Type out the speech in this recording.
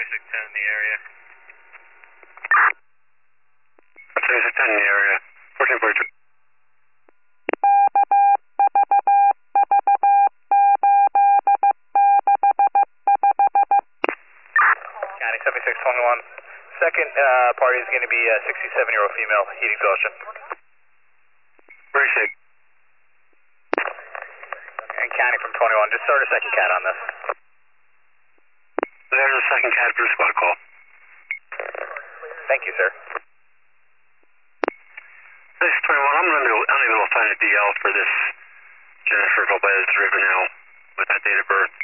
7610 in the area. 7610 in the area. 1442. County 7621. Second party is going to be a 67-year-old female, heat exhaustion. Very sick. And County from 21, just start a second cat on this. There's a second cat for the squad call. Thank you, sir. This is 21. I'm unable to find a DL for this Jennifer Lopez Rivenel with that date of birth.